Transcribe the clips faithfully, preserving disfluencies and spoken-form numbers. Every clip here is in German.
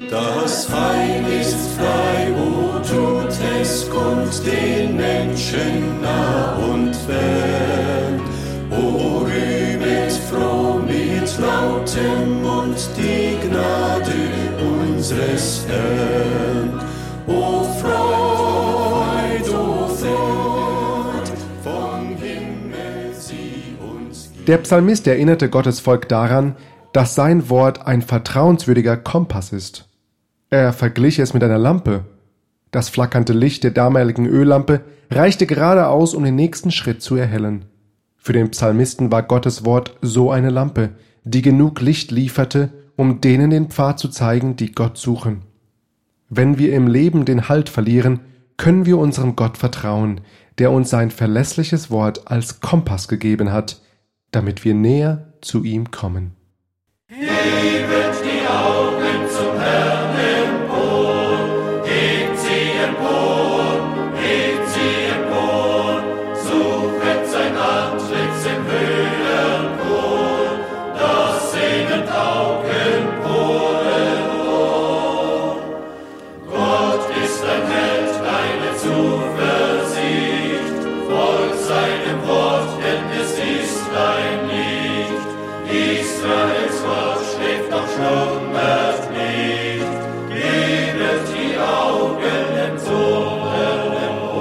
Das Heil ist frei, o tut es kund den Menschen nah und fern. O rühmet froh mit lautem Mund die Gnade unseres Herrn. O Freud, o Freud, vom Himmel sie uns gibt. Der Psalmist erinnerte Gottes Volk daran, dass sein Wort ein vertrauenswürdiger Kompass ist. Er verglich es mit einer Lampe. Das flackernde Licht der damaligen Öllampe reichte gerade aus, um den nächsten Schritt zu erhellen. Für den Psalmisten war Gottes Wort so eine Lampe, die genug Licht lieferte, um denen den Pfad zu zeigen, die Gott suchen. Wenn wir im Leben den Halt verlieren, können wir unserem Gott vertrauen, der uns sein verlässliches Wort als Kompass gegeben hat, damit wir näher zu ihm kommen. Hebet die Augen zum Herrn empor, hebt sie empor, hebt sie empor, suchet sein Antlitz im Höhenchor, das singend Augenporen Ohr. Gott ist ein Held, deine Zuversicht, folg seinem Wort, denn es ist dein Licht. Israels Gott schläft noch schlummert nicht, gebet die Augen empor.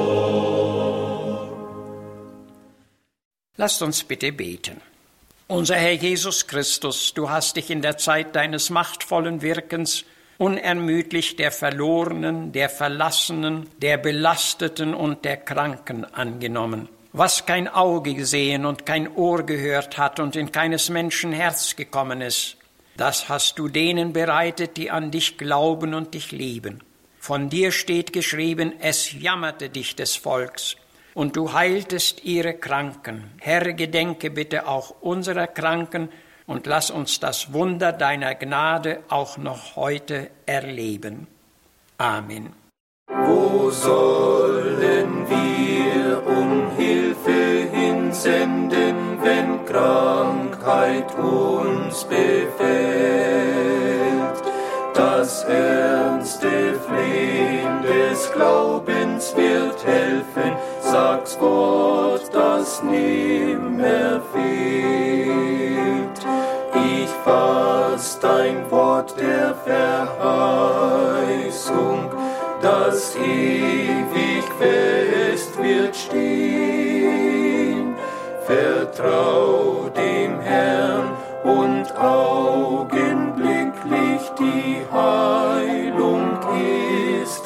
Lasst uns bitte beten. Unser Herr Jesus Christus, du hast dich in der Zeit deines machtvollen Wirkens unermüdlich der Verlorenen, der Verlassenen, der Belasteten und der Kranken angenommen. Was kein Auge gesehen und kein Ohr gehört hat und in keines Menschen Herz gekommen ist, das hast du denen bereitet, die an dich glauben und dich lieben. Von dir steht geschrieben, es jammerte dich des Volks, und du heiltest ihre Kranken. Herr, gedenke bitte auch unserer Kranken und lass uns das Wunder deiner Gnade auch noch heute erleben. Amen. Wo sollen wir um Hilfe hinsenden, wenn Krankheit uns befällt? Das ernste Flehen des Glaubens wird helfen, sagt's Wort, das nimmer fehlt. Ich fass dein Wort der Verheißung, das ewig fest wird stehen. Vertrau dem Herrn und augenblicklich die Heilung ist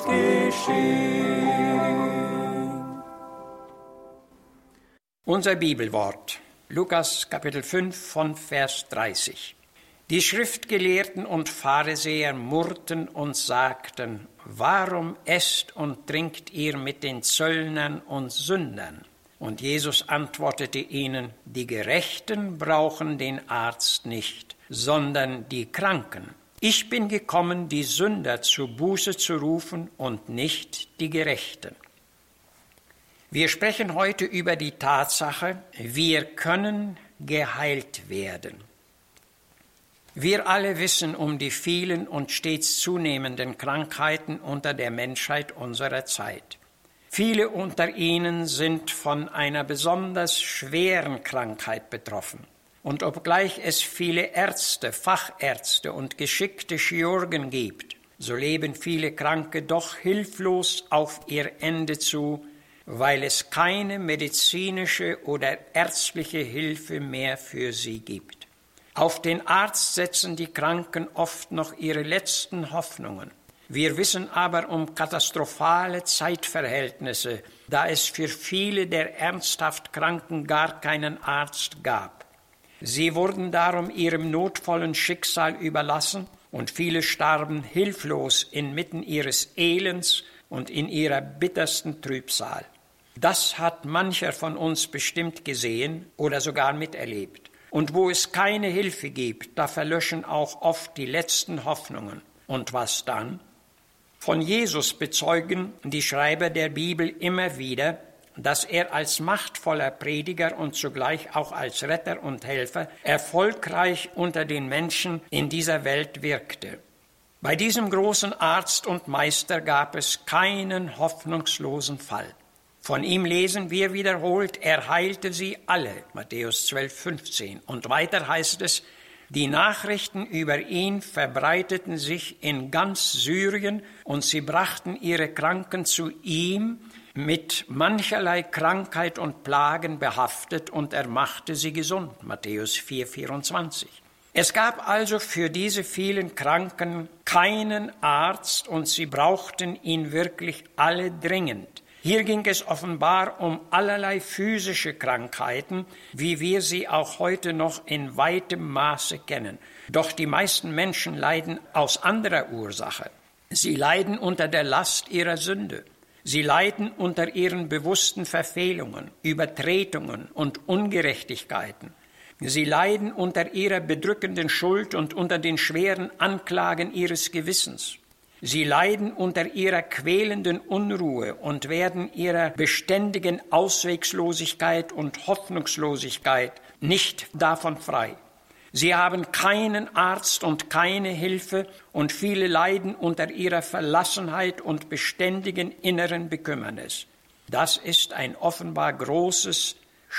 geschehen. Unser Bibelwort, Lukas Kapitel fünf von Vers dreißig. Die Schriftgelehrten und Pharisäer murrten und sagten, warum esst und trinkt ihr mit den Zöllnern und Sündern? Und Jesus antwortete ihnen, die Gerechten brauchen den Arzt nicht, sondern die Kranken. Ich bin gekommen, die Sünder zur Buße zu rufen und nicht die Gerechten. Wir sprechen heute über die Tatsache, wir können geheilt werden. Wir alle wissen um die vielen und stets zunehmenden Krankheiten unter der Menschheit unserer Zeit. Viele unter ihnen sind von einer besonders schweren Krankheit betroffen. Und obgleich es viele Ärzte, Fachärzte und geschickte Chirurgen gibt, so leben viele Kranke doch hilflos auf ihr Ende zu, weil es keine medizinische oder ärztliche Hilfe mehr für sie gibt. Auf den Arzt setzen die Kranken oft noch ihre letzten Hoffnungen. Wir wissen aber um katastrophale Zeitverhältnisse, da es für viele der ernsthaft Kranken gar keinen Arzt gab. Sie wurden darum ihrem notvollen Schicksal überlassen und viele starben hilflos inmitten ihres Elends und in ihrer bittersten Trübsal. Das hat mancher von uns bestimmt gesehen oder sogar miterlebt. Und wo es keine Hilfe gibt, da verlöschen auch oft die letzten Hoffnungen. Und was dann? Von Jesus bezeugen die Schreiber der Bibel immer wieder, dass er als machtvoller Prediger und zugleich auch als Retter und Helfer erfolgreich unter den Menschen in dieser Welt wirkte. Bei diesem großen Arzt und Meister gab es keinen hoffnungslosen Fall. Von ihm lesen wir wiederholt, er heilte sie alle, Matthäus zwölf, fünfzehn. Und weiter heißt es, die Nachrichten über ihn verbreiteten sich in ganz Syrien und sie brachten ihre Kranken zu ihm, mit mancherlei Krankheit und Plagen behaftet, und er machte sie gesund, Matthäus vier, vierundzwanzig. Es gab also für diese vielen Kranken keinen Arzt und sie brauchten ihn wirklich alle dringend. Hier ging es offenbar um allerlei physische Krankheiten, wie wir sie auch heute noch in weitem Maße kennen. Doch die meisten Menschen leiden aus anderer Ursache. Sie leiden unter der Last ihrer Sünde. Sie leiden unter ihren bewussten Verfehlungen, Übertretungen und Ungerechtigkeiten. Sie leiden unter ihrer bedrückenden Schuld und unter den schweren Anklagen ihres Gewissens. Sie leiden unter ihrer quälenden Unruhe und werden ihrer beständigen Ausweglosigkeit und Hoffnungslosigkeit nicht davon frei. Sie haben keinen Arzt und keine Hilfe und viele leiden unter ihrer Verlassenheit und beständigen inneren Bekümmernis. Das ist ein offenbar großes,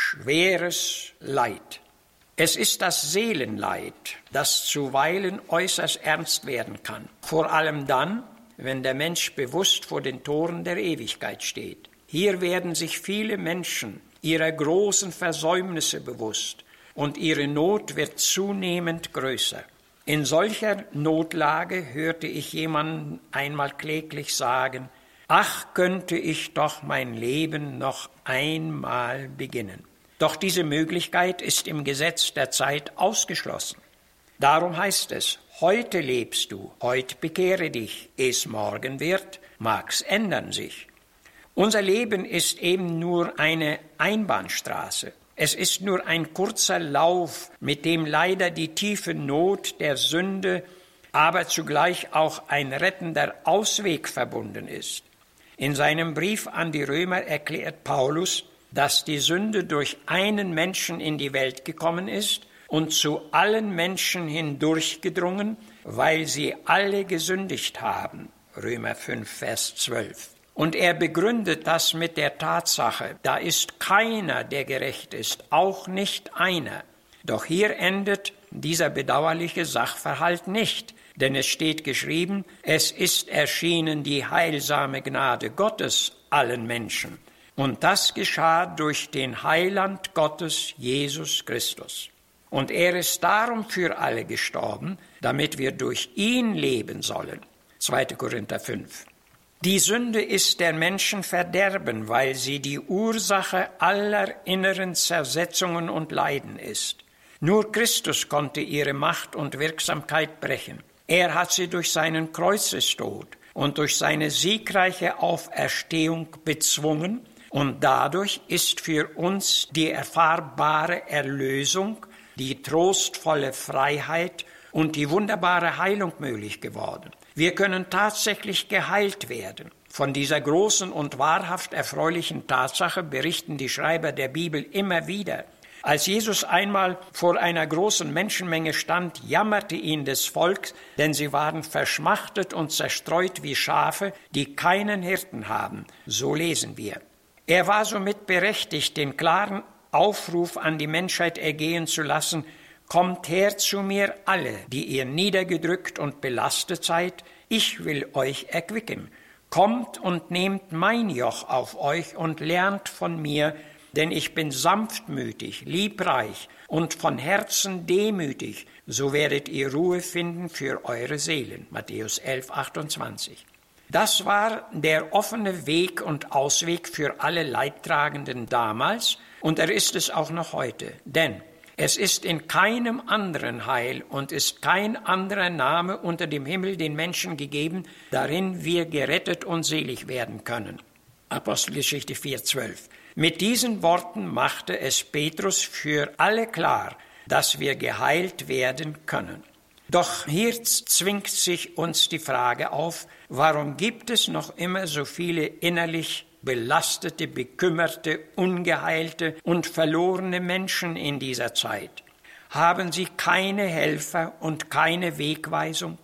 schweres Leid. Es ist das Seelenleid, das zuweilen äußerst ernst werden kann. Vor allem dann, wenn der Mensch bewusst vor den Toren der Ewigkeit steht. Hier werden sich viele Menschen ihrer großen Versäumnisse bewusst und ihre Not wird zunehmend größer. In solcher Notlage hörte ich jemanden einmal kläglich sagen, ach, könnte ich doch mein Leben noch einmal beginnen. Doch diese Möglichkeit ist im Gesetz der Zeit ausgeschlossen. Darum heißt es, heute lebst du, heute bekehre dich, es morgen wird, mag's ändern sich. Unser Leben ist eben nur eine Einbahnstraße. Es ist nur ein kurzer Lauf, mit dem leider die tiefe Not der Sünde, aber zugleich auch ein rettender Ausweg verbunden ist. In seinem Brief an die Römer erklärt Paulus, dass die Sünde durch einen Menschen in die Welt gekommen ist und zu allen Menschen hindurchgedrungen, weil sie alle gesündigt haben. Römer fünf, Vers zwölf. Und er begründet das mit der Tatsache, da ist keiner, der gerecht ist, auch nicht einer. Doch hier endet dieser bedauerliche Sachverhalt nicht, denn es steht geschrieben, es ist erschienen die heilsame Gnade Gottes allen Menschen. Und das geschah durch den Heiland Gottes, Jesus Christus. Und er ist darum für alle gestorben, damit wir durch ihn leben sollen. zweiter Korinther fünf. Die Sünde ist der Menschen Verderben, weil sie die Ursache aller inneren Zersetzungen und Leiden ist. Nur Christus konnte ihre Macht und Wirksamkeit brechen. Er hat sie durch seinen Kreuzestod und durch seine siegreiche Auferstehung bezwungen, und dadurch ist für uns die erfahrbare Erlösung, die trostvolle Freiheit und die wunderbare Heilung möglich geworden. Wir können tatsächlich geheilt werden. Von dieser großen und wahrhaft erfreulichen Tatsache berichten die Schreiber der Bibel immer wieder. Als Jesus einmal vor einer großen Menschenmenge stand, jammerte ihn das Volk, denn sie waren verschmachtet und zerstreut wie Schafe, die keinen Hirten haben. So lesen wir. Er war somit berechtigt, den klaren Aufruf an die Menschheit ergehen zu lassen, kommt her zu mir alle, die ihr niedergedrückt und belastet seid, ich will euch erquicken. Kommt und nehmt mein Joch auf euch und lernt von mir, denn ich bin sanftmütig, liebreich und von Herzen demütig, so werdet ihr Ruhe finden für eure Seelen. Matthäus elf, achtundzwanzig. Das war der offene Weg und Ausweg für alle Leidtragenden damals und er ist es auch noch heute. Denn es ist in keinem anderen Heil und ist kein anderer Name unter dem Himmel den Menschen gegeben, darin wir gerettet und selig werden können. Apostelgeschichte vier, zwölf. Mit diesen Worten machte es Petrus für alle klar, dass wir geheilt werden können. Doch hier zwingt sich uns die Frage auf, warum gibt es noch immer so viele innerlich belastete, bekümmerte, ungeheilte und verlorene Menschen in dieser Zeit? Haben sie keine Helfer und keine Wegweisung?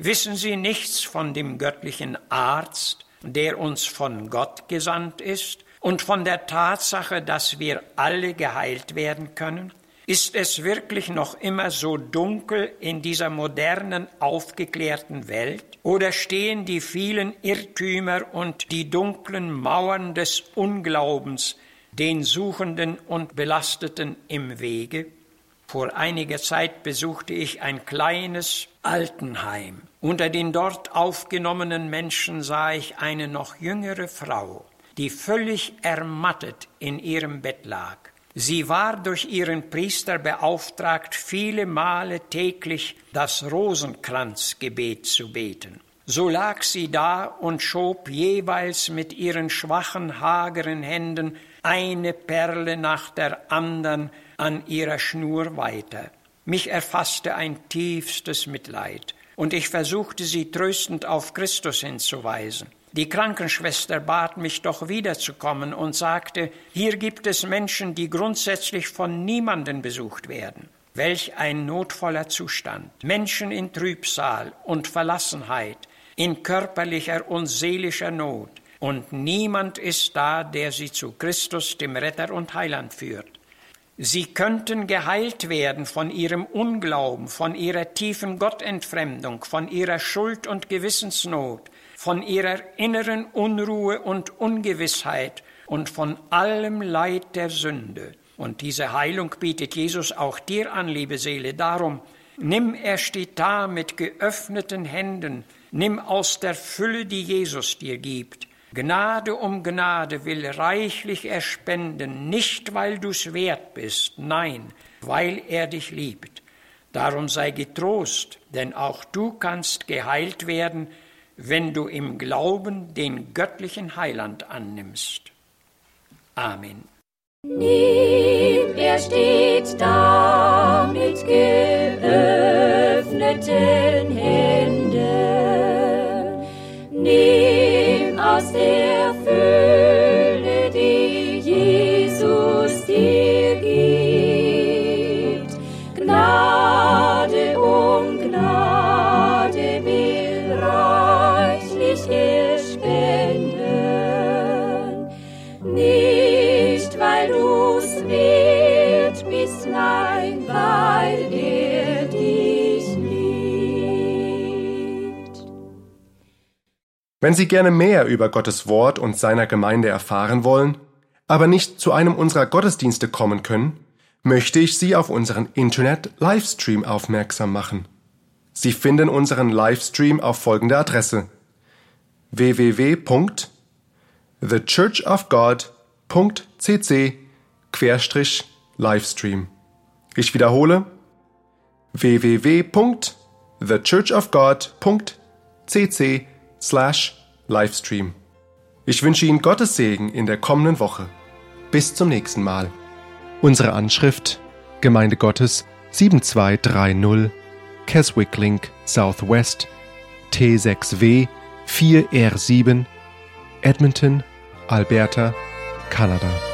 Wissen Sie nichts von dem göttlichen Arzt, der uns von Gott gesandt ist, und von der Tatsache, dass wir alle geheilt werden können? Ist es wirklich noch immer so dunkel in dieser modernen, aufgeklärten Welt? Oder stehen die vielen Irrtümer und die dunklen Mauern des Unglaubens den Suchenden und Belasteten im Wege? Vor einiger Zeit besuchte ich ein kleines Altenheim. Unter den dort aufgenommenen Menschen sah ich eine noch jüngere Frau, die völlig ermattet in ihrem Bett lag. Sie war durch ihren Priester beauftragt, viele Male täglich das Rosenkranzgebet zu beten. So lag sie da und schob jeweils mit ihren schwachen, hageren Händen eine Perle nach der anderen an ihrer Schnur weiter. Mich erfasste ein tiefstes Mitleid, und ich versuchte, sie tröstend auf Christus hinzuweisen. Die Krankenschwester bat mich doch wiederzukommen und sagte, hier gibt es Menschen, die grundsätzlich von niemandem besucht werden. Welch ein notvoller Zustand. Menschen in Trübsal und Verlassenheit, in körperlicher und seelischer Not. Und niemand ist da, der sie zu Christus, dem Retter und Heiland führt. Sie könnten geheilt werden von ihrem Unglauben, von ihrer tiefen Gottentfremdung, von ihrer Schuld- und Gewissensnot, von ihrer inneren Unruhe und Ungewissheit und von allem Leid der Sünde. Und diese Heilung bietet Jesus auch dir an, liebe Seele. Darum, nimm, er steht da mit geöffneten Händen, nimm aus der Fülle, die Jesus dir gibt. Gnade um Gnade will reichlich er spenden, nicht weil du's wert bist, nein, weil er dich liebt. Darum sei getrost, denn auch du kannst geheilt werden, wenn du im Glauben den göttlichen Heiland annimmst. Amen. Nimm, er steht da mit geöffneten Händen. Nimm aus der Fülle, die Jesus dir gibt. Gnade um Gnade will reichlich er spenden. Nicht, weil du's wert bist, nein, weil er dich liebt. Wenn Sie gerne mehr über Gottes Wort und seiner Gemeinde erfahren wollen, aber nicht zu einem unserer Gottesdienste kommen können, möchte ich Sie auf unseren Internet-Livestream aufmerksam machen. Sie finden unseren Livestream auf folgende Adresse: w w w punkt the church of god punkt c c Querstrich Livestream. Ich wiederhole: w w w punkt the church of god punkt c c slash Livestream. Ich wünsche Ihnen Gottes Segen in der kommenden Woche. Bis zum nächsten Mal. Unsere Anschrift: Gemeinde Gottes sieben zwei drei null Keswick Link Southwest T sechs W vier R sieben Edmonton, Alberta, Kanada.